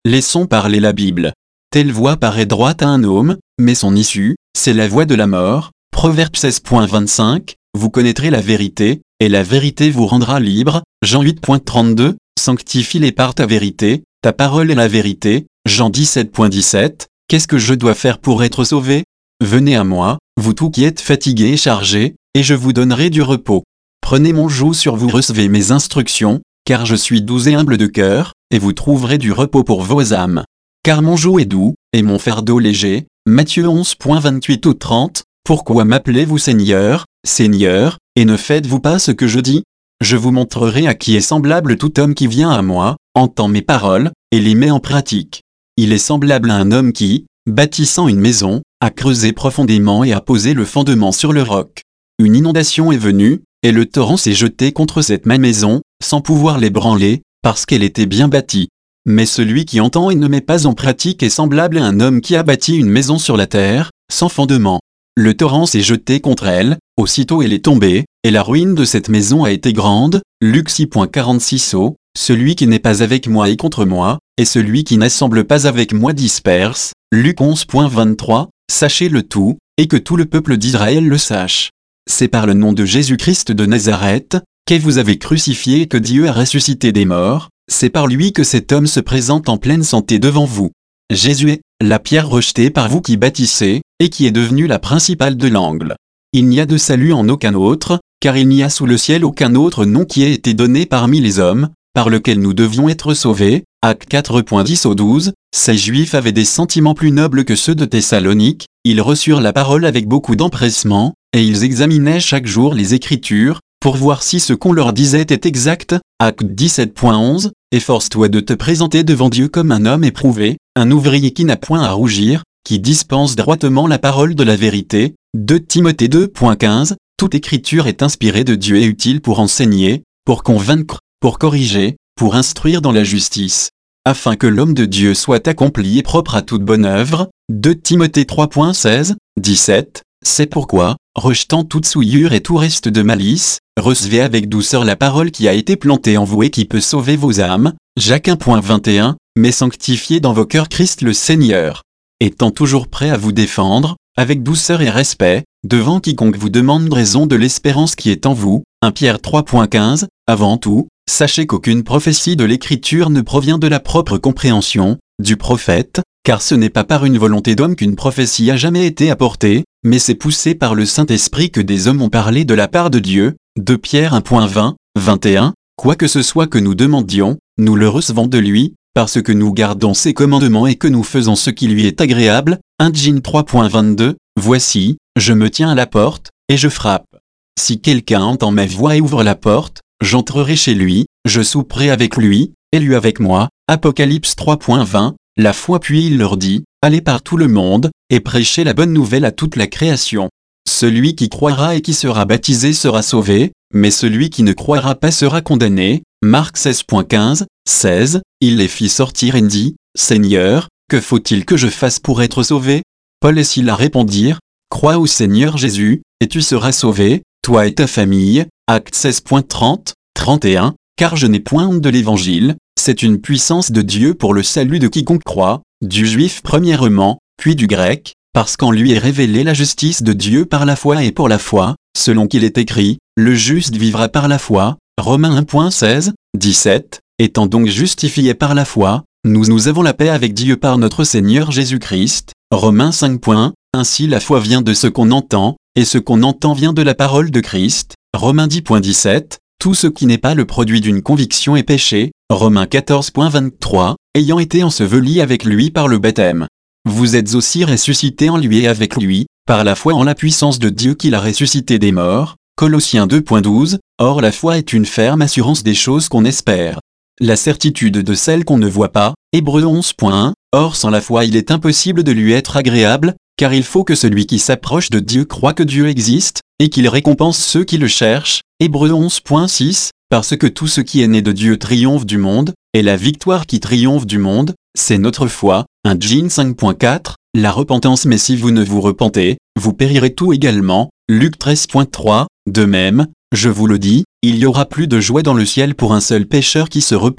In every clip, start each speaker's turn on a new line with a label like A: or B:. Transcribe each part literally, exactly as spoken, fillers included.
A: Laissons parler la Bible. Telle voie paraît droite à un homme, mais son issue, c'est la voie de la mort. Proverbe seize vingt-cinq, vous connaîtrez la vérité, et la vérité vous rendra libre. Jean huit trente-deux, sanctifie-les par ta vérité, ta parole est la vérité. Jean dix-sept dix-sept, qu'est-ce que je dois faire pour être sauvé? Venez à moi, vous tous qui êtes fatigués et chargés, et je vous donnerai du repos. Prenez mon joug sur vous, recevez mes instructions, car je suis doux et humble de cœur, et vous trouverez du repos pour vos âmes. Car mon joug est doux, et mon fardeau léger. Matthieu onze vingt-huit ou trente, pourquoi m'appelez-vous Seigneur, Seigneur, et ne faites-vous pas ce que je dis? Je vous montrerai à qui est semblable tout homme qui vient à moi, entend mes paroles, et les met en pratique. Il est semblable à un homme qui, bâtissant une maison, a creusé profondément et a posé le fondement sur le roc. Une inondation est venue, et le torrent s'est jeté contre cette même maison, sans pouvoir l'ébranler, parce qu'elle était bien bâtie. Mais celui qui entend et ne met pas en pratique est semblable à un homme qui a bâti une maison sur la terre, sans fondement. Le torrent s'est jeté contre elle, aussitôt elle est tombée, et la ruine de cette maison a été grande. Luc six quarante-six. Oh, celui qui n'est pas avec moi est contre moi, et celui qui n'assemble pas avec moi disperse. Luc onze vingt-trois, sachez le tout, et que tout le peuple d'Israël le sache. C'est par le nom de Jésus-Christ de Nazareth, que vous avez crucifié et que Dieu a ressuscité des morts, c'est par lui que cet homme se présente en pleine santé devant vous. Jésus est la pierre rejetée par vous qui bâtissez, et qui est devenue la principale de l'angle. Il n'y a de salut en aucun autre, car il n'y a sous le ciel aucun autre nom qui ait été donné parmi les hommes, par lequel nous devions être sauvés. Actes quatre dix au douze, ces Juifs avaient des sentiments plus nobles que ceux de Thessalonique, ils reçurent la parole avec beaucoup d'empressement, et ils examinaient chaque jour les Écritures, pour voir si ce qu'on leur disait était exact. Acte dix-sept onze, efforce-toi de te présenter devant Dieu comme un homme éprouvé, un ouvrier qui n'a point à rougir, qui dispense droitement la parole de la vérité. deux Timothée deux quinze, toute écriture est inspirée de Dieu et utile pour enseigner, pour convaincre, pour corriger, pour instruire dans la justice, afin que l'homme de Dieu soit accompli et propre à toute bonne œuvre. deux Timothée trois seize, dix-sept, c'est pourquoi, rejetant toute souillure et tout reste de malice, recevez avec douceur la parole qui a été plantée en vous et qui peut sauver vos âmes. Jacques un vingt et un, mais sanctifiez dans vos cœurs Christ le Seigneur, étant toujours prêt à vous défendre, avec douceur et respect, devant quiconque vous demande raison de l'espérance qui est en vous. un Pierre trois quinze, avant tout, sachez qu'aucune prophétie de l'Écriture ne provient de la propre compréhension du prophète, car ce n'est pas par une volonté d'homme qu'une prophétie a jamais été apportée, mais c'est poussé par le Saint-Esprit que des hommes ont parlé de la part de Dieu. deux Pierre un vingt, vingt et un, quoi que ce soit que nous demandions, nous le recevons de lui, parce que nous gardons ses commandements et que nous faisons ce qui lui est agréable. un Jean trois vingt-deux, voici, je me tiens à la porte, et je frappe. Si quelqu'un entend ma voix et ouvre la porte, j'entrerai chez lui, je souperai avec lui, et lui avec moi. Apocalypse trois vingt, la foi. Puis il leur dit, allez par tout le monde, et prêchez la bonne nouvelle à toute la création. Celui qui croira et qui sera baptisé sera sauvé, mais celui qui ne croira pas sera condamné. Marc seize quinze, seize, il les fit sortir et dit, Seigneur, que faut-il que je fasse pour être sauvé? Paul et Silas répondirent, crois au Seigneur Jésus, et tu seras sauvé, toi et ta famille. Actes seize trente, trente et un, car je n'ai point honte de l'évangile, c'est une puissance de Dieu pour le salut de quiconque croit, du juif premièrement, puis du grec, parce qu'en lui est révélée la justice de Dieu par la foi et pour la foi, selon qu'il est écrit, le juste vivra par la foi. Romains un seize, dix-sept, étant donc justifiés par la foi, nous nous avons la paix avec Dieu par notre Seigneur Jésus-Christ. Romains cinq. Ainsi la foi vient de ce qu'on entend, et ce qu'on entend vient de la parole de Christ. Romains dix dix-sept, tout ce qui n'est pas le produit d'une conviction est péché. Romains quatorze vingt-trois, ayant été ensevelis avec lui par le baptême. Vous êtes aussi ressuscités en lui et avec lui, par la foi en la puissance de Dieu qui l'a ressuscité des morts. Colossiens deux douze, or la foi est une ferme assurance des choses qu'on espère, la certitude de celles qu'on ne voit pas. Hébreux onze un, or sans la foi il est impossible de lui être agréable, car il faut que celui qui s'approche de Dieu croit que Dieu existe, et qu'il récompense ceux qui le cherchent. Hébreux onze six, parce que tout ce qui est né de Dieu triomphe du monde, et la victoire qui triomphe du monde, c'est notre foi. un Jean cinq quatre, la repentance. Mais si vous ne vous repentez, vous périrez tout également. Luc treize trois, de même, je vous le dis, il y aura plus de joie dans le ciel pour un seul pécheur qui se repent,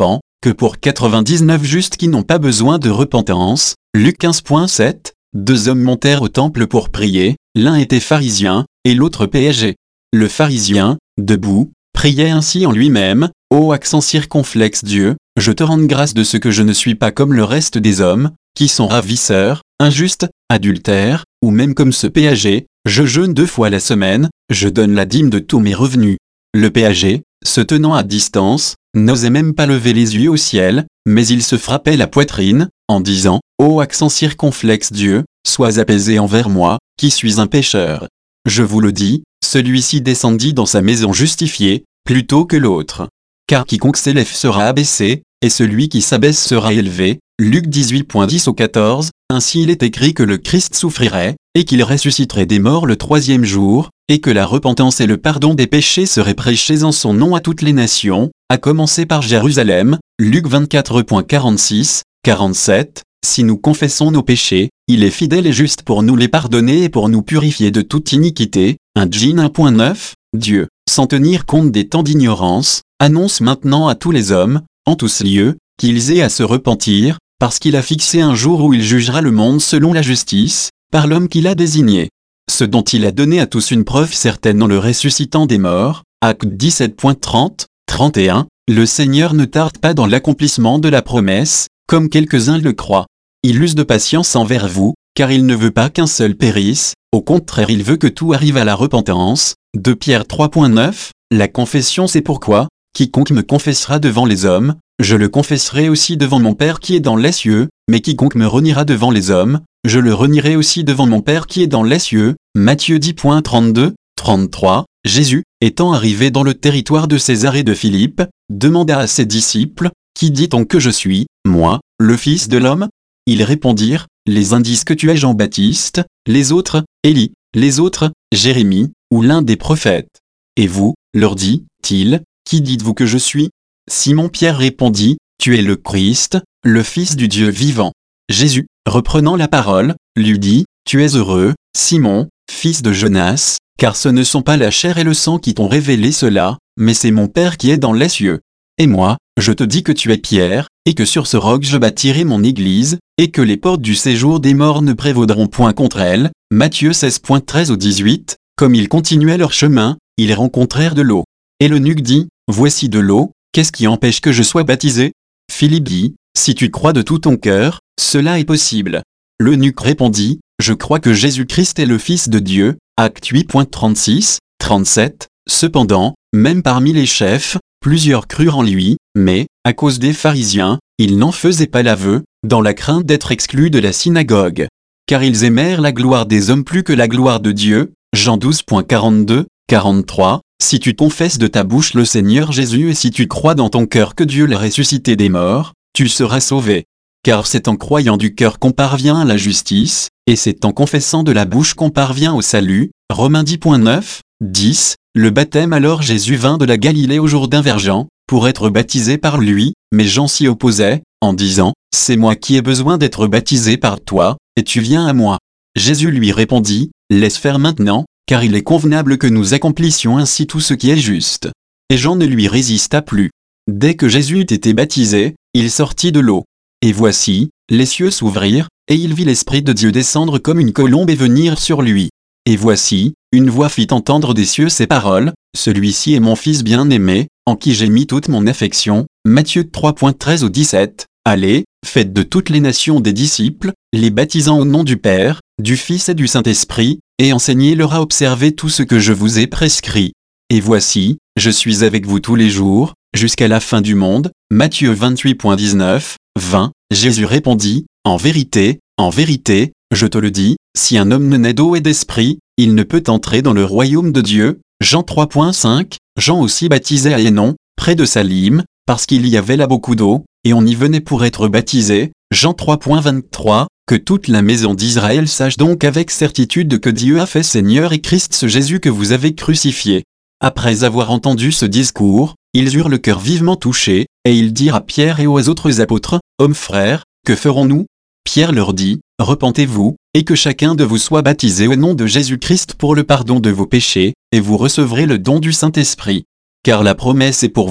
A: que pour quatre-vingt-dix-neuf justes qui n'ont pas besoin de repentance. Luc quinze sept. Deux hommes montèrent au temple pour prier, l'un était pharisien, et l'autre péager. Le pharisien, debout, priait ainsi en lui-même, ô accent circonflexe Dieu, je te rends grâce de ce que je ne suis pas comme le reste des hommes, qui sont ravisseurs, injustes, adultères, ou même comme ce péager, je jeûne deux fois la semaine, je donne la dîme de tous mes revenus. Le péager, se tenant à distance, n'osait même pas lever les yeux au ciel, mais il se frappait la poitrine, en disant, ô accent circonflexe Dieu, sois apaisé envers moi, qui suis un pécheur. Je vous le dis, celui-ci descendit dans sa maison justifié, plutôt que l'autre. Car quiconque s'élève sera abaissé, et celui qui s'abaisse sera élevé. Luc dix-huit dix au quatorze, ainsi il est écrit que le Christ souffrirait, et qu'il ressusciterait des morts le troisième jour, et que la repentance et le pardon des péchés seraient prêchés en son nom à toutes les nations, à commencer par Jérusalem. Luc vingt-quatre quarante-six, quarante-sept. Si nous confessons nos péchés, il est fidèle et juste pour nous les pardonner et pour nous purifier de toute iniquité. un Jean un neuf. Dieu, sans tenir compte des temps d'ignorance, annonce maintenant à tous les hommes, en tous lieux, qu'ils aient à se repentir, parce qu'il a fixé un jour où il jugera le monde selon la justice, par l'homme qu'il a désigné. Ce dont il a donné à tous une preuve certaine en le ressuscitant des morts. Actes dix-sept trente, trente et un. Le Seigneur ne tarde pas dans l'accomplissement de la promesse, comme quelques-uns le croient. Il use de patience envers vous, car il ne veut pas qu'un seul périsse, au contraire il veut que tout arrive à la repentance. deux Pierre trois neuf. La confession c'est pourquoi, quiconque me confessera devant les hommes, je le confesserai aussi devant mon Père qui est dans les cieux, mais quiconque me reniera devant les hommes, je le renierai aussi devant mon Père qui est dans les cieux. Matthieu dix trente-deux, trente-trois. Jésus, étant arrivé dans le territoire de César et de Philippe, demanda à ses disciples, qui dit-on que je suis, moi, le Fils de l'homme? Ils répondirent, les uns disent que tu es Jean-Baptiste, les autres, Élie, les autres, Jérémie, ou l'un des prophètes. Et vous, leur dit-il, qui dites-vous que je suis? Simon-Pierre répondit, tu es le Christ, le Fils du Dieu vivant. Jésus, reprenant la parole, lui dit, tu es heureux, Simon, fils de Jonas, car ce ne sont pas la chair et le sang qui t'ont révélé cela, mais c'est mon Père qui est dans les cieux. Et moi, je te dis que tu es Pierre, et que sur ce roc je bâtirai mon église, et que les portes du séjour des morts ne prévaudront point contre elle. Matthieu seize treize au dix-huit. Comme ils continuaient leur chemin, ils rencontrèrent de l'eau. Et l'eunuque dit, voici de l'eau, qu'est-ce qui empêche que je sois baptisé? Philippe dit, si tu crois de tout ton cœur, cela est possible. L'eunuque répondit, je crois que Jésus-Christ est le Fils de Dieu. Actes huit trente-six, trente-sept. Cependant, même parmi les chefs, plusieurs crurent en lui, mais, à cause des pharisiens, ils n'en faisaient pas l'aveu, dans la crainte d'être exclus de la synagogue. Car ils aimèrent la gloire des hommes plus que la gloire de Dieu. Jean douze quarante-deux, quarante-trois. Si tu confesses de ta bouche le Seigneur Jésus et si tu crois dans ton cœur que Dieu l'a ressuscité des morts, tu seras sauvé. Car c'est en croyant du cœur qu'on parvient à la justice, et c'est en confessant de la bouche qu'on parvient au salut. Romains dix neuf, dix. Le baptême. Alors Jésus vint de la Galilée au Jourdain vers Jean, pour être baptisé par lui, mais Jean s'y opposait, en disant, c'est moi qui ai besoin d'être baptisé par toi, et tu viens à moi. Jésus lui répondit, laisse faire maintenant, car il est convenable que nous accomplissions ainsi tout ce qui est juste. Et Jean ne lui résista plus. Dès que Jésus eut été baptisé, il sortit de l'eau. Et voici, les cieux s'ouvrirent, et il vit l'Esprit de Dieu descendre comme une colombe et venir sur lui. Et voici, une voix fit entendre des cieux ces paroles, celui-ci est mon Fils bien-aimé, en qui j'ai mis toute mon affection. Matthieu trois treize au dix-sept. Allez, faites de toutes les nations des disciples, les baptisant au nom du Père, du Fils et du Saint-Esprit, et enseignez-leur à observer tout ce que je vous ai prescrit. Et voici, je suis avec vous tous les jours, jusqu'à la fin du monde. Matthieu vingt-huit dix-neuf, vingt. Jésus répondit, en vérité, en vérité, je te le dis, si un homme ne naît d'eau et d'esprit, il ne peut entrer dans le royaume de Dieu. Jean trois cinq. Jean aussi baptisait à Hénon, près de Salim, parce qu'il y avait là beaucoup d'eau, et on y venait pour être baptisé. Jean trois vingt-trois. Que toute la maison d'Israël sache donc avec certitude que Dieu a fait Seigneur et Christ ce Jésus que vous avez crucifié. Après avoir entendu ce discours, ils eurent le cœur vivement touché, et ils dirent à Pierre et aux autres apôtres, hommes frères, que ferons-nous? Pierre leur dit, repentez-vous, et que chacun de vous soit baptisé au nom de Jésus-Christ pour le pardon de vos péchés, et vous recevrez le don du Saint-Esprit. Car la promesse est pour vous,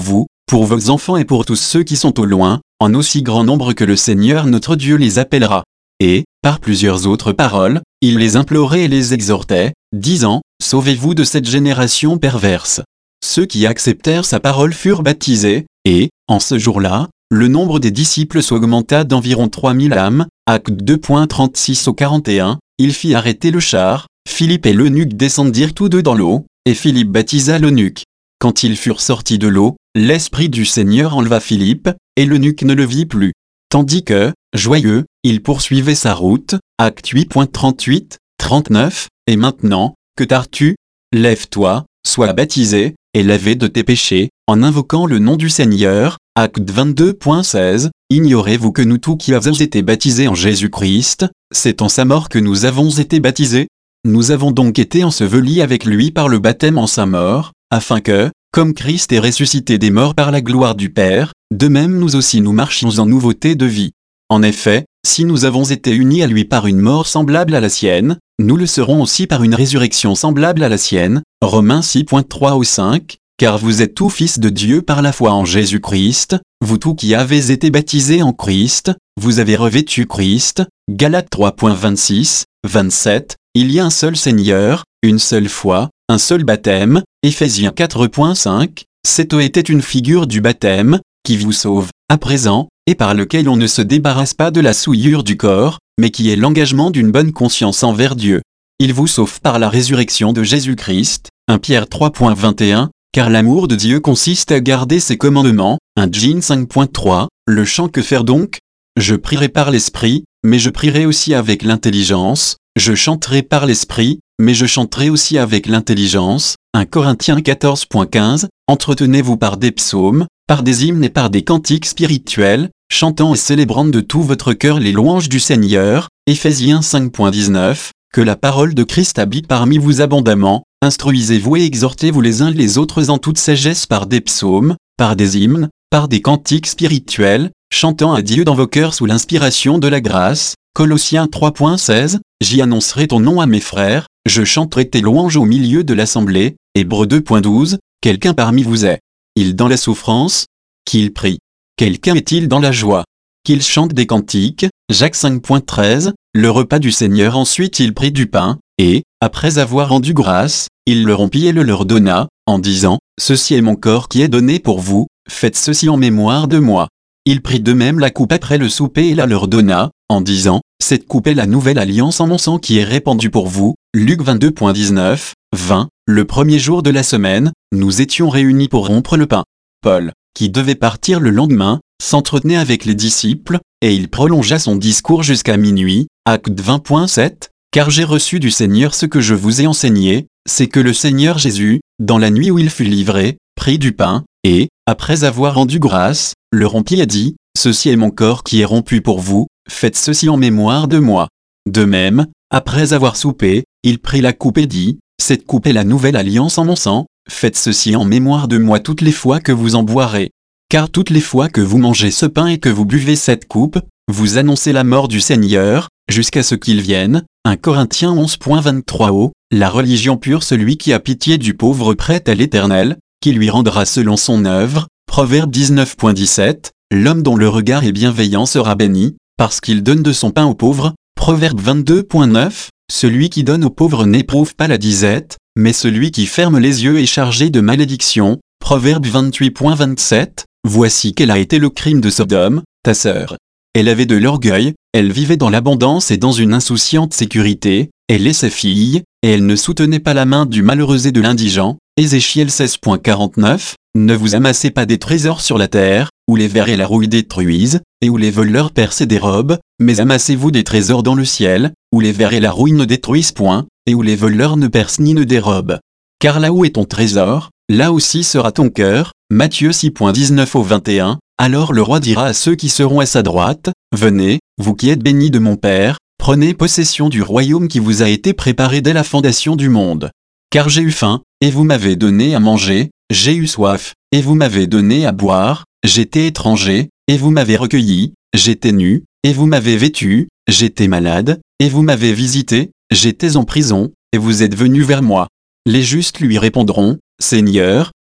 A: pour vos enfants et pour tous ceux qui sont au loin, en aussi grand nombre que le Seigneur notre Dieu les appellera. » Et, par plusieurs autres paroles, il les implorait et les exhortait, disant, « Sauvez-vous de cette génération perverse. » Ceux qui acceptèrent sa parole furent baptisés, et, en ce jour-là, le nombre des disciples s'augmenta d'environ trois mille âmes. Actes deux trente-six au quarante et un, il fit arrêter le char, Philippe et l'eunuque descendirent tous deux dans l'eau, et Philippe baptisa l'eunuque. Quand ils furent sortis de l'eau, l'Esprit du Seigneur enleva Philippe, et l'eunuque ne le vit plus. Tandis que, joyeux, il poursuivait sa route. Actes huit trente-huit, trente-neuf, et maintenant, que tardes-tu? Lève-toi, sois baptisé, et lavé de tes péchés, en invoquant le nom du Seigneur. Acte vingt-deux seize, ignorez-vous que nous tous qui avons été baptisés en Jésus-Christ, c'est en sa mort que nous avons été baptisés? Nous avons donc été ensevelis avec lui par le baptême en sa mort, afin que, comme Christ est ressuscité des morts par la gloire du Père, de même nous aussi nous marchions en nouveauté de vie. En effet, si nous avons été unis à lui par une mort semblable à la sienne, nous le serons aussi par une résurrection semblable à la sienne. Romains six trois au cinq, car vous êtes tous fils de Dieu par la foi en Jésus-Christ, vous tous qui avez été baptisés en Christ, vous avez revêtu Christ. Galates trois vingt-six, vingt-sept, il y a un seul Seigneur, une seule foi, un seul baptême. Éphésiens quatre cinq, cette eau était une figure du baptême, qui vous sauve, à présent, et par lequel on ne se débarrasse pas de la souillure du corps, mais qui est l'engagement d'une bonne conscience envers Dieu. Il vous sauve par la résurrection de Jésus-Christ. un Pierre trois vingt et un, car l'amour de Dieu consiste à garder ses commandements. un Jean cinq trois, le chant que faire donc? Je prierai par l'esprit, mais je prierai aussi avec l'intelligence. Je chanterai par l'esprit, mais je chanterai aussi avec l'intelligence. un Corinthiens quatorze quinze, entretenez-vous par des psaumes, par des hymnes et par des cantiques spirituels, chantant et célébrant de tout votre cœur les louanges du Seigneur. Éphésiens cinq dix-neuf, que la parole de Christ habite parmi vous abondamment, instruisez-vous et exhortez-vous les uns les autres en toute sagesse par des psaumes, par des hymnes, par des cantiques spirituels, chantant à Dieu dans vos cœurs sous l'inspiration de la grâce. Colossiens trois seize, j'y annoncerai ton nom à mes frères, je chanterai tes louanges au milieu de l'assemblée. Hébreux deux douze, quelqu'un parmi vous est-il dans la souffrance? Qu'il prie. Quelqu'un est-il dans la joie? Qu'il chante des cantiques. Jacques cinq treize, le repas du Seigneur. Ensuite il prit du pain, et, après avoir rendu grâce, il le rompit et le leur donna, en disant, ceci est mon corps qui est donné pour vous, faites ceci en mémoire de moi. Il prit de même la coupe après le souper et la leur donna, en disant, cette coupe est la nouvelle alliance en mon sang qui est répandue pour vous. Luc vingt-deux dix-neuf, vingt, le premier jour de la semaine, nous étions réunis pour rompre le pain. Paul, qui devait partir le lendemain, s'entretenait avec les disciples, et il prolongea son discours jusqu'à minuit. Acte vingt sept, car j'ai reçu du Seigneur ce que je vous ai enseigné, c'est que le Seigneur Jésus, dans la nuit où il fut livré, prit du pain, et, après avoir rendu grâce, le rompit et dit, ceci est mon corps qui est rompu pour vous, faites ceci en mémoire de moi. De même, après avoir soupé, il prit la coupe et dit, cette coupe est la nouvelle alliance en mon sang, faites ceci en mémoire de moi toutes les fois que vous en boirez. Car toutes les fois que vous mangez ce pain et que vous buvez cette coupe, vous annoncez la mort du Seigneur, jusqu'à ce qu'il vienne. un Corinthiens onze vingt-trois O, la religion pure celui qui a pitié du pauvre prête à l'Éternel, qui lui rendra selon son œuvre. Proverbe dix-neuf dix-sept, l'homme dont le regard est bienveillant sera béni, parce qu'il donne de son pain aux pauvres. Proverbe vingt-deux neuf, celui qui donne aux pauvres n'éprouve pas la disette, mais celui qui ferme les yeux est chargé de malédiction. Proverbe vingt-huit vingt-sept, voici quel a été le crime de Sodome, ta sœur. Elle avait de l'orgueil, elle vivait dans l'abondance et dans une insouciante sécurité, elle et ses filles, et elle ne soutenait pas la main du malheureux et de l'indigent. Ézéchiel seize quarante-neuf, ne vous amassez pas des trésors sur la terre, où les vers et la rouille détruisent, et où les voleurs percent et dérobent, mais amassez-vous des trésors dans le ciel, où les vers et la rouille ne détruisent point, et où les voleurs ne percent ni ne dérobent. Car là où est ton trésor, là aussi sera ton cœur. Matthieu six dix-neuf au vingt et un, alors le roi dira à ceux qui seront à sa droite, venez, vous qui êtes bénis de mon Père, prenez possession du royaume qui vous a été préparé dès la fondation du monde. Car j'ai eu faim, et vous m'avez donné à manger, j'ai eu soif, et vous m'avez donné à boire, j'étais étranger, et vous m'avez recueilli, j'étais nu, et vous m'avez vêtu, j'étais malade, et vous m'avez visité, j'étais en prison, et vous êtes venus vers moi. Les justes lui répondront, Seigneur,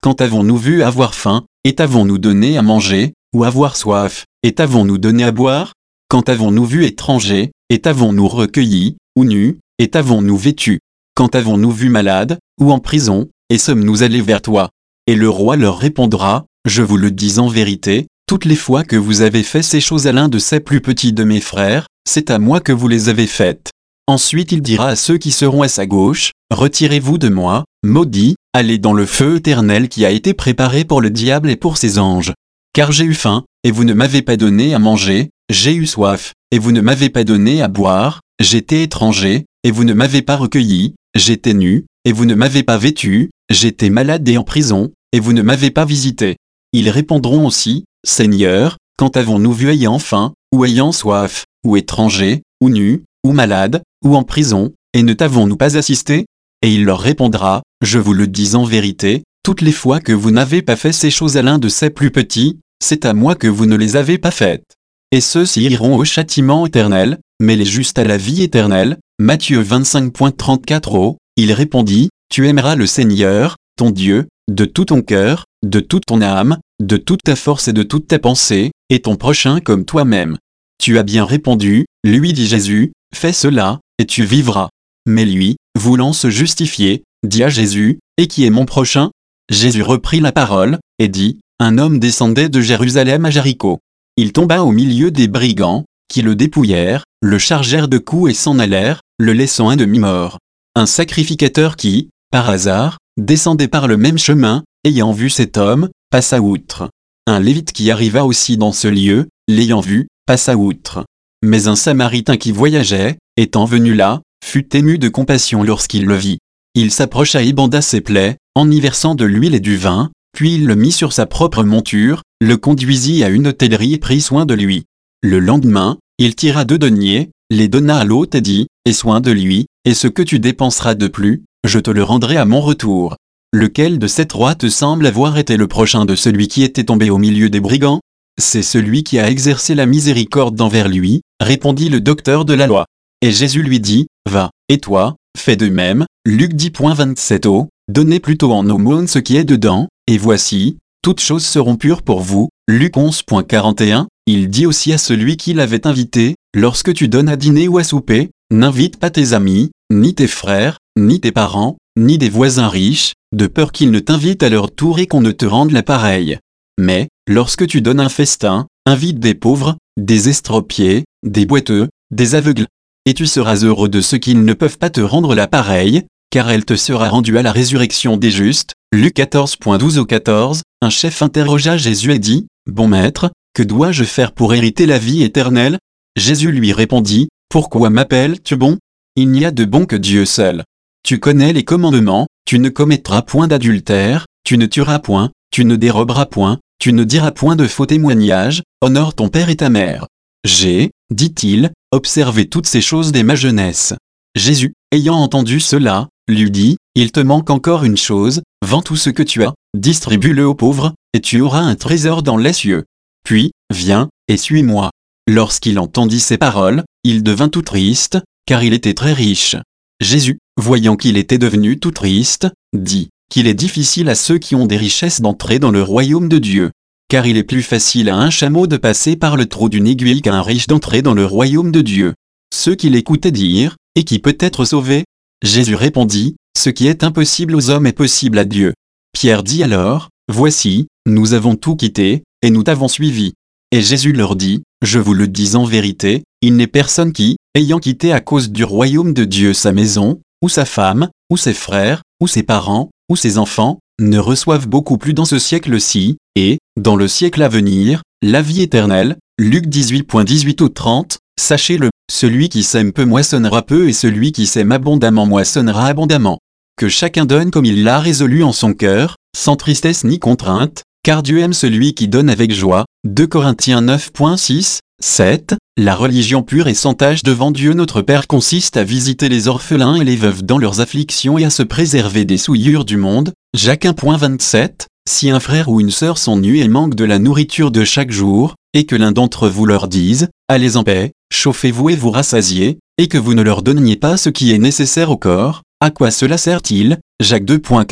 A: Quand avons-nous vu avoir faim, et t'avons-nous donné à manger, ou avoir soif, et t'avons-nous donné à boire? Quand avons-nous vu étranger, et t'avons-nous recueilli, ou nu, et t'avons-nous vêtu? Quand avons-nous vu malade, ou en prison, et sommes-nous allés vers toi? Et le roi leur répondra, je vous le dis en vérité, toutes les fois que vous avez fait ces choses à l'un de ces plus petits de mes frères, c'est à moi que vous les avez faites. Ensuite il dira à ceux qui seront à sa gauche, retirez-vous de moi, maudits, allez dans le feu éternel qui a été préparé pour le diable et pour ses anges. Car j'ai eu faim, et vous ne m'avez pas donné à manger, j'ai eu soif, et vous ne m'avez pas donné à boire, j'étais étranger, et vous ne m'avez pas recueilli, j'étais nu, et vous ne m'avez pas vêtu, j'étais malade et en prison, et vous ne m'avez pas visité. Ils répondront aussi, Seigneur, quand avons-nous vu ayant faim, ou ayant soif, ou étranger, ou nu, ou malade, ou en prison, et ne t'avons-nous pas assisté? Et il leur répondra, je vous le dis en vérité, toutes les fois que vous n'avez pas fait ces choses à l'un de ces plus petits, c'est à moi que vous ne les avez pas faites. Et ceux-ci iront au châtiment éternel, mais les justes à la vie éternelle. Matthieu vingt-cinq trente-quatre. Oh, il répondit, tu aimeras le Seigneur, ton Dieu, de tout ton cœur, de toute ton âme, de toute ta force et de toute ta pensée, et ton prochain comme toi-même. Tu as bien répondu, lui dit Jésus, fais cela, et tu vivras. Mais lui, voulant se justifier, dit à Jésus, et qui est mon prochain? Jésus reprit la parole, et dit, un homme descendait de Jérusalem à Jéricho. Il tomba au milieu des brigands, qui le dépouillèrent, le chargèrent de coups et s'en allèrent, le laissant à demi-mort. Un sacrificateur qui, par hasard, descendait par le même chemin, ayant vu cet homme, passa outre. Un lévite qui arriva aussi dans ce lieu, l'ayant vu, passa outre. Mais un samaritain qui voyageait, étant venu là, fut ému de compassion lorsqu'il le vit. Il s'approcha et banda ses plaies, en y versant de l'huile et du vin, puis il le mit sur sa propre monture, le conduisit à une hôtellerie et prit soin de lui. Le lendemain, il tira deux deniers, les donna à l'hôte et dit, aie soin de lui, et ce que tu dépenseras de plus, je te le rendrai à mon retour. Lequel de ces trois te semble avoir été le prochain de celui qui était tombé au milieu des brigands? C'est celui qui a exercé la miséricorde envers lui, répondit le docteur de la loi. Et Jésus lui dit, va, et toi, fais de même. Luc dix vingt-sept. Oh, donnez plutôt en aumône ce qui est dedans, et voici, toutes choses seront pures pour vous. Luc onze quarante et un. Il dit aussi à celui qui l'avait invité, lorsque tu donnes à dîner ou à souper, n'invite pas tes amis, ni tes frères, ni tes parents, ni des voisins riches, de peur qu'ils ne t'invitent à leur tour et qu'on ne te rende la pareille. Mais, lorsque tu donnes un festin, invite des pauvres, des estropiés, des boiteux, des aveugles. Et tu seras heureux de ceux qu'ils ne peuvent pas te rendre la pareille, car elle te sera rendue à la résurrection des justes. Luc quatorze douze au quatorze. Un chef interrogea Jésus et dit, bon maître, que dois-je faire pour hériter la vie éternelle? Jésus lui répondit, pourquoi m'appelles-tu bon? Il n'y a de bon que Dieu seul. Tu connais les commandements, tu ne commettras point d'adultère, tu ne tueras point, tu ne déroberas point, tu ne diras point de faux témoignages, honore ton père et ta mère. J'ai, dit-il, observé toutes ces choses dès ma jeunesse. Jésus, ayant entendu cela, lui dit, il te manque encore une chose, vends tout ce que tu as, distribue-le aux pauvres, et tu auras un trésor dans les cieux. Puis, viens, et suis-moi. Lorsqu'il entendit ces paroles, il devint tout triste, car il était très riche. Jésus, voyant qu'il était devenu tout triste, dit, qu'il est difficile à ceux qui ont des richesses d'entrer dans le royaume de Dieu. Car il est plus facile à un chameau de passer par le trou d'une aiguille qu'à un riche d'entrer dans le royaume de Dieu. Ceux qui l'écoutaient dire, et qui peut être sauvé? Jésus répondit, ce qui est impossible aux hommes est possible à Dieu. Pierre dit alors, voici, nous avons tout quitté, et nous t'avons suivi. Et Jésus leur dit, je vous le dis en vérité, il n'est personne qui, ayant quitté à cause du royaume de Dieu sa maison, ou sa femme, ou ses frères, ou ses parents, ou ses enfants, ne reçoivent beaucoup plus dans ce siècle-ci, et, dans le siècle à venir, la vie éternelle. Luc dix-huit dix-huit au trente, sachez-le, celui qui sème peu moissonnera peu et celui qui sème abondamment moissonnera abondamment. Que chacun donne comme il l'a résolu en son cœur, sans tristesse ni contrainte, car Dieu aime celui qui donne avec joie. deux Corinthiens neuf six, sept. La religion pure et sans tache devant Dieu notre Père consiste à visiter les orphelins et les veuves dans leurs afflictions et à se préserver des souillures du monde. Jacques un vingt-sept. Si un frère ou une sœur sont nus et manquent de la nourriture de chaque jour, et que l'un d'entre vous leur dise, allez en paix, chauffez-vous et vous rassasiez, et que vous ne leur donniez pas ce qui est nécessaire au corps, à quoi cela sert-il? Jacques deux quinze.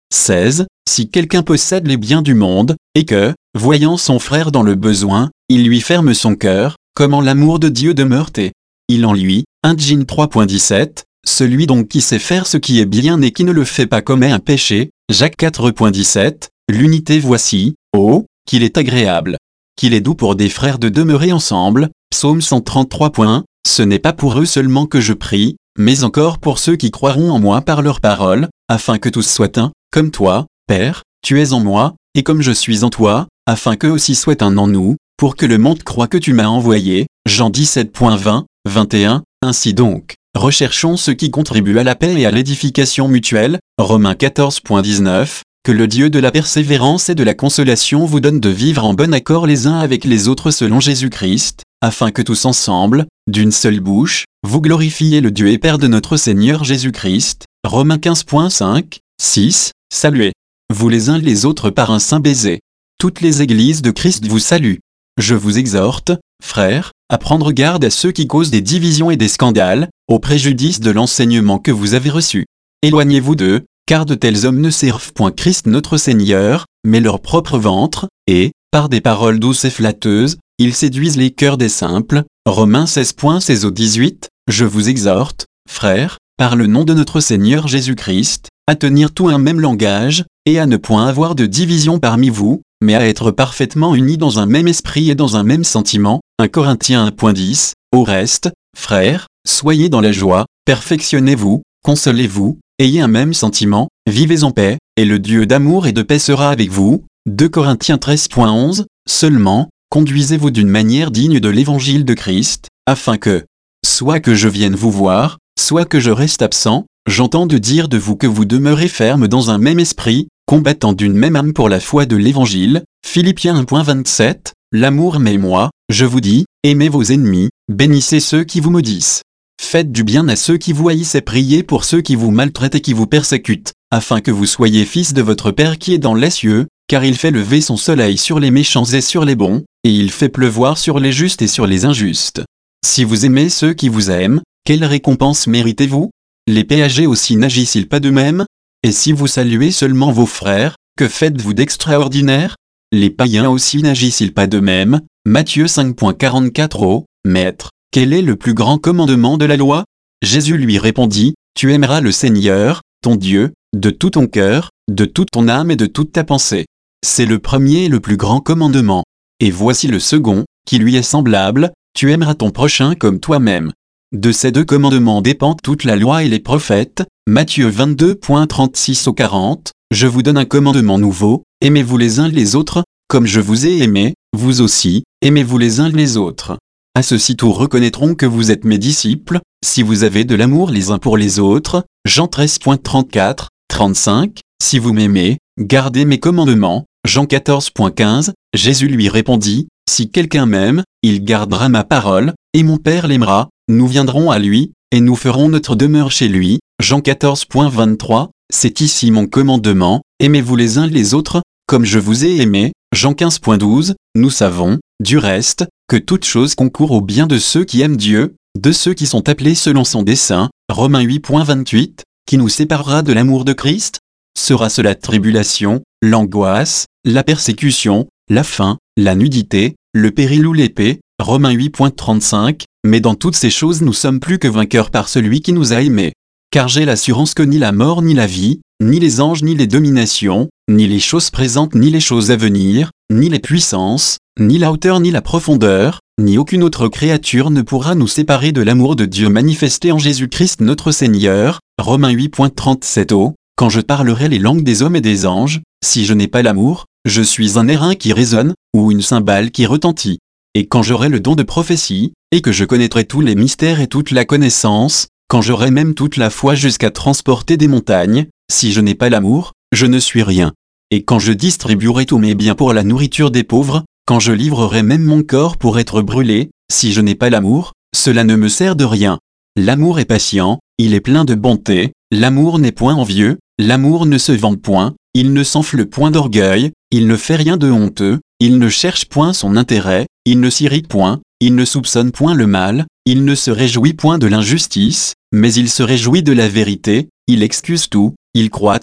A: seize. Si quelqu'un possède les biens du monde, et que, voyant son frère dans le besoin, il lui ferme son cœur, comment l'amour de Dieu demeure-t-il en lui? un Jean trois point dix-sept. Celui donc qui sait faire ce qui est bien et qui ne le fait pas commet un péché. Jacques quatre point dix-sept. L'unité voici, oh, qu'il est agréable, qu'il est doux pour des frères de demeurer ensemble. Psaume cent trente-trois. Ce n'est pas pour eux seulement que je prie, mais encore pour ceux qui croiront en moi par leur parole, afin que tous soient un, comme toi, Père, tu es en moi, et comme je suis en toi, afin qu'eux aussi soient un en nous, pour que le monde croie que tu m'as envoyé. Jean dix-sept point vingt, vingt et un. Ainsi donc, recherchons ce qui contribue à la paix et à l'édification mutuelle. Romains quatorze point dix-neuf. Que le Dieu de la persévérance et de la consolation vous donne de vivre en bon accord les uns avec les autres selon Jésus-Christ, afin que tous ensemble, d'une seule bouche, vous glorifiez le Dieu et Père de notre Seigneur Jésus-Christ. Romains quinze point cinq, six. Saluez vous les uns les autres par un saint baiser. Toutes les églises de Christ vous saluent. Je vous exhorte, frères, à prendre garde à ceux qui causent des divisions et des scandales, au préjudice de l'enseignement que vous avez reçu. Éloignez-vous d'eux, car de tels hommes ne servent point Christ notre Seigneur, mais leur propre ventre, et, par des paroles douces et flatteuses, ils séduisent les cœurs des simples. Romains seize point seize au dix-huit. Je vous exhorte, frères, par le nom de notre Seigneur Jésus-Christ, à tenir tout un même langage, et à ne point avoir de division parmi vous, mais à être parfaitement unis dans un même esprit et dans un même sentiment. un Corinthiens un point dix. Au reste, frères, soyez dans la joie, perfectionnez-vous, consolez-vous, ayez un même sentiment, vivez en paix, et le Dieu d'amour et de paix sera avec vous. deux Corinthiens treize point onze. Seulement, conduisez-vous d'une manière digne de l'évangile de Christ, afin que, soit que je vienne vous voir, soit que je reste absent, j'entends de dire de vous que vous demeurez ferme dans un même esprit, combattant d'une même âme pour la foi de l'évangile. Philippiens un point vingt-sept. L'amour m'est moi, je vous dis, aimez vos ennemis, bénissez ceux qui vous maudissent. Faites du bien à ceux qui vous haïssent et priez pour ceux qui vous maltraitent et qui vous persécutent, afin que vous soyez fils de votre Père qui est dans les cieux, car il fait lever son soleil sur les méchants et sur les bons, et il fait pleuvoir sur les justes et sur les injustes. Si vous aimez ceux qui vous aiment, quelle récompense méritez-vous? Les péagers aussi n'agissent-ils pas de même? Et si vous saluez seulement vos frères, que faites-vous d'extraordinaire? Les païens aussi n'agissent-ils pas de même? Matthieu cinq point quarante-quatre. Ô, Maître, quel est le plus grand commandement de la loi? Jésus lui répondit, tu aimeras le Seigneur, ton Dieu, de tout ton cœur, de toute ton âme et de toute ta pensée. C'est le premier et le plus grand commandement. Et voici le second, qui lui est semblable, tu aimeras ton prochain comme toi-même. De ces deux commandements dépend toute la loi et les prophètes. Matthieu vingt-deux point trente-six au quarante. Je vous donne un commandement nouveau, aimez-vous les uns les autres, comme je vous ai aimé, vous aussi, aimez-vous les uns les autres. À ceci tous reconnaîtront que vous êtes mes disciples, si vous avez de l'amour les uns pour les autres. Jean treize point trente-quatre, trente-cinq. Si vous m'aimez, gardez mes commandements. Jean quatorze point quinze. Jésus lui répondit, si quelqu'un m'aime, il gardera ma parole, et mon Père l'aimera, nous viendrons à lui, et nous ferons notre demeure chez lui. Jean quatorze point vingt-trois. C'est ici mon commandement, aimez-vous les uns les autres, comme je vous ai aimé. Jean quinze point douze. Nous savons, du reste, que toute chose concourt au bien de ceux qui aiment Dieu, de ceux qui sont appelés selon son dessein. Romains huit point vingt-huit. Qui nous séparera de l'amour de Christ? Sera-ce la tribulation, l'angoisse, la persécution, la faim, la nudité, le péril ou l'épée? Romains huit point trente-cinq. Mais dans toutes ces choses nous sommes plus que vainqueurs par celui qui nous a aimés. Car j'ai l'assurance que ni la mort ni la vie, ni les anges ni les dominations, ni les choses présentes ni les choses à venir, ni les puissances, ni la hauteur ni la profondeur, ni aucune autre créature ne pourra nous séparer de l'amour de Dieu manifesté en Jésus-Christ notre Seigneur. Romains huit point trente-sept. Oh, quand je parlerai les langues des hommes et des anges, si je n'ai pas l'amour, je suis un airain qui résonne, ou une cymbale qui retentit. Et quand j'aurai le don de prophétie, et que je connaîtrai tous les mystères et toute la connaissance, quand j'aurai même toute la foi jusqu'à transporter des montagnes, si je n'ai pas l'amour, je ne suis rien. Et quand je distribuerai tous mes biens pour la nourriture des pauvres, quand je livrerai même mon corps pour être brûlé, si je n'ai pas l'amour, cela ne me sert de rien. L'amour est patient, il est plein de bonté, l'amour n'est point envieux, l'amour ne se vante point, il ne s'enfle point d'orgueil, il ne fait rien de honteux, il ne cherche point son intérêt, il ne s'irrite point, il ne soupçonne point le mal, il ne se réjouit point de l'injustice, mais il se réjouit de la vérité, il excuse tout, il croit tout,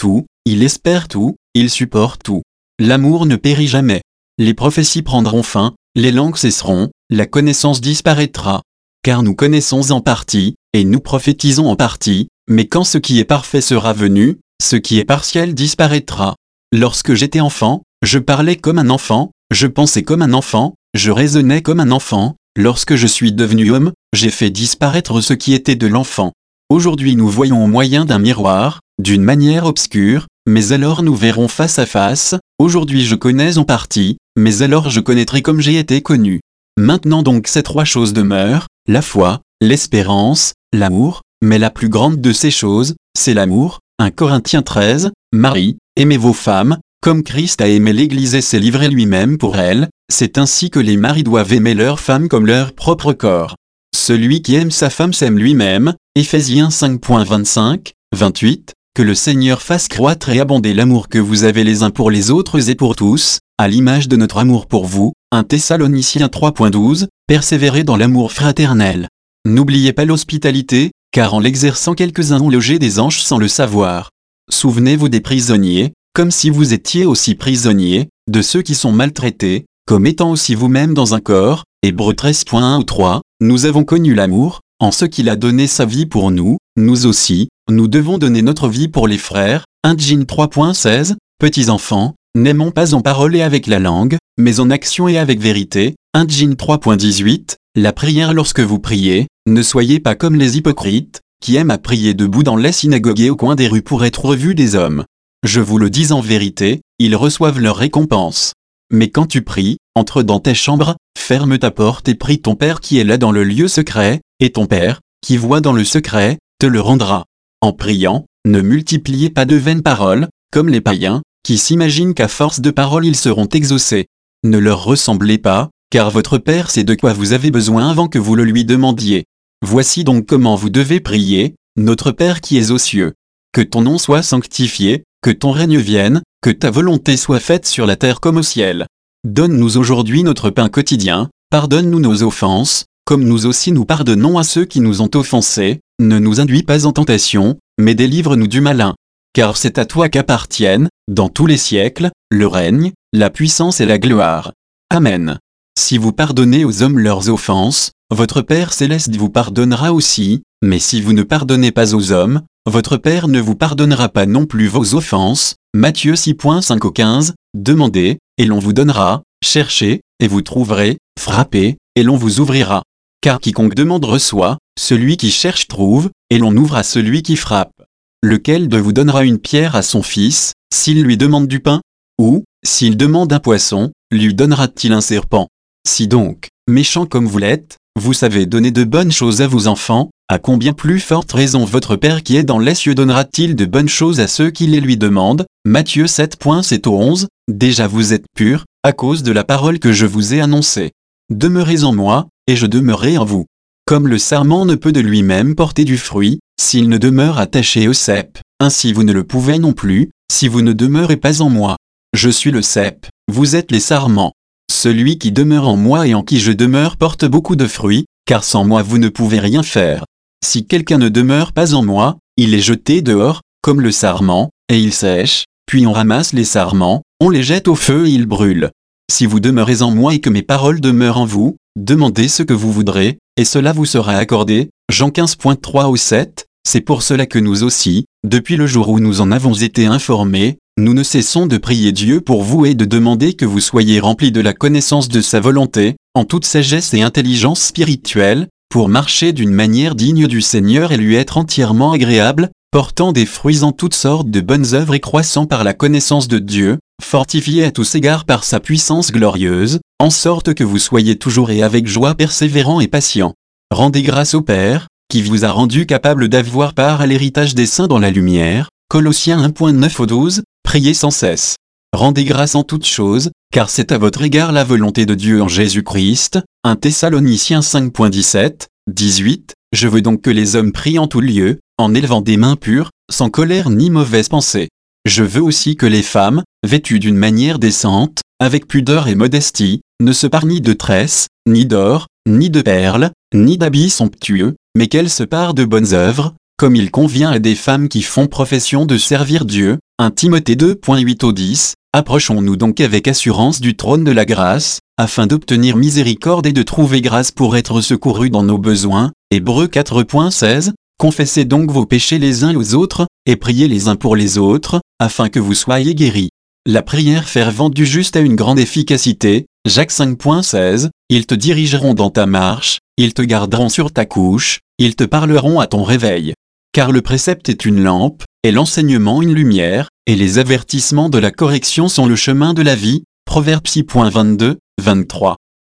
A: Il espère tout, il supporte tout. L'amour ne périt jamais. Les prophéties prendront fin, les langues cesseront, la connaissance disparaîtra. Car nous connaissons en partie, et nous prophétisons en partie, mais quand ce qui est parfait sera venu, ce qui est partiel disparaîtra. Lorsque j'étais enfant, je parlais comme un enfant, je pensais comme un enfant, je raisonnais comme un enfant. Lorsque je suis devenu homme, j'ai fait disparaître ce qui était de l'enfant. Aujourd'hui nous voyons au moyen d'un miroir, d'une manière obscure, mais alors nous verrons face à face. Aujourd'hui je connais en partie, mais alors je connaîtrai comme j'ai été connu. Maintenant donc ces trois choses demeurent, la foi, l'espérance, l'amour, mais la plus grande de ces choses, c'est l'amour. un Corinthiens treize, Marie, aimez vos femmes, comme Christ a aimé l'Église et s'est livré lui-même pour elle, c'est ainsi que les maris doivent aimer leurs femmes comme leur propre corps. Celui qui aime sa femme s'aime lui-même, Éphésiens cinq, vingt-cinq, vingt-huit, que le Seigneur fasse croître et abonder l'amour que vous avez les uns pour les autres et pour tous, à l'image de notre amour pour vous, un Thessaloniciens trois, douze, persévérez dans l'amour fraternel. N'oubliez pas l'hospitalité, car en l'exerçant quelques-uns ont logé des anges sans le savoir. Souvenez-vous des prisonniers, comme si vous étiez aussi prisonniers, de ceux qui sont maltraités, comme étant aussi vous-même dans un corps. Hébreux treize, un ou trois, nous avons connu l'amour, en ce qu'il a donné sa vie pour nous, nous aussi, nous devons donner notre vie pour les frères. un Jean trois, seize, petits enfants, n'aimons pas en parole et avec la langue, mais en action et avec vérité. un Jean trois, dix-huit, la prière lorsque vous priez, ne soyez pas comme les hypocrites, qui aiment à prier debout dans les synagogues et au coin des rues pour être vus des hommes. Je vous le dis en vérité, ils reçoivent leur récompense. Mais quand tu pries, entre dans tes chambres, ferme ta porte et prie ton Père qui est là dans le lieu secret, et ton Père, qui voit dans le secret, te le rendra. En priant, ne multipliez pas de vaines paroles, comme les païens, qui s'imaginent qu'à force de paroles ils seront exaucés. Ne leur ressemblez pas, car votre Père sait de quoi vous avez besoin avant que vous le lui demandiez. Voici donc comment vous devez prier, notre Père qui es aux cieux. Que ton nom soit sanctifié, que ton règne vienne, que ta volonté soit faite sur la terre comme au ciel. Donne-nous aujourd'hui notre pain quotidien, pardonne-nous nos offenses, comme nous aussi nous pardonnons à ceux qui nous ont offensés, ne nous induis pas en tentation, mais délivre-nous du malin. Car c'est à toi qu'appartiennent, dans tous les siècles, le règne, la puissance et la gloire. Amen. Si vous pardonnez aux hommes leurs offenses, votre Père céleste vous pardonnera aussi, mais si vous ne pardonnez pas aux hommes, votre Père ne vous pardonnera pas non plus vos offenses. Matthieu six, cinq au quinze, demandez, et l'on vous donnera, cherchez, et vous trouverez, frappez, et l'on vous ouvrira. Car quiconque demande reçoit, celui qui cherche trouve, et l'on ouvre à celui qui frappe. Lequel de vous donnera une pierre à son fils, s'il lui demande du pain? Ou, s'il demande un poisson, lui donnera-t-il un serpent? Si donc, méchant comme vous l'êtes, vous savez donner de bonnes choses à vos enfants, à combien plus forte raison votre Père qui est dans les cieux donnera-t-il de bonnes choses à ceux qui les lui demandent? Matthieu sept, sept au onze, déjà vous êtes purs, à cause de la parole que je vous ai annoncée. Demeurez en moi, et je demeurerai en vous. Comme le sarment ne peut de lui-même porter du fruit, s'il ne demeure attaché au cep, ainsi vous ne le pouvez non plus, si vous ne demeurez pas en moi. Je suis le cep, vous êtes les sarments. Celui qui demeure en moi et en qui je demeure porte beaucoup de fruits, car sans moi vous ne pouvez rien faire. Si quelqu'un ne demeure pas en moi, il est jeté dehors, comme le sarment, et il sèche, puis on ramasse les sarments, on les jette au feu et ils brûlent. Si vous demeurez en moi et que mes paroles demeurent en vous, demandez ce que vous voudrez, et cela vous sera accordé. Jean quinze, trois au sept, c'est pour cela que nous aussi, depuis le jour où nous en avons été informés, nous ne cessons de prier Dieu pour vous et de demander que vous soyez remplis de la connaissance de sa volonté, en toute sagesse et intelligence spirituelle, pour marcher d'une manière digne du Seigneur et lui être entièrement agréable, portant des fruits en toutes sortes de bonnes œuvres et croissant par la connaissance de Dieu, fortifié à tous égards par sa puissance glorieuse, en sorte que vous soyez toujours et avec joie persévérants et patients. Rendez grâce au Père, qui vous a rendu capable d'avoir part à l'héritage des saints dans la lumière. Colossiens un, neuf au douze, priez sans cesse. Rendez grâce en toutes choses, car c'est à votre égard la volonté de Dieu en Jésus-Christ. un Thessaloniciens cinq, dix-sept, dix-huit, je veux donc que les hommes prient en tout lieu, en élevant des mains pures, sans colère ni mauvaise pensée. Je veux aussi que les femmes, vêtues d'une manière décente, avec pudeur et modestie, ne se parent ni de tresses, ni d'or, ni de perles, ni d'habits somptueux, mais qu'elles se parent de bonnes œuvres, comme il convient à des femmes qui font profession de servir Dieu. un Timothée deux, huit au dix. Approchons-nous donc avec assurance du trône de la grâce, afin d'obtenir miséricorde et de trouver grâce pour être secourus dans nos besoins. Hébreux quatre, seize. Confessez donc vos péchés les uns aux autres, et priez les uns pour les autres, afin que vous soyez guéris. La prière fervente du juste a une grande efficacité. Jacques cinq, seize. Ils te dirigeront dans ta marche, ils te garderont sur ta couche, ils te parleront à ton réveil. Car le précepte est une lampe, et l'enseignement une lumière, et les avertissements de la correction sont le chemin de la vie. Proverbe six, vingt-deux, vingt-trois.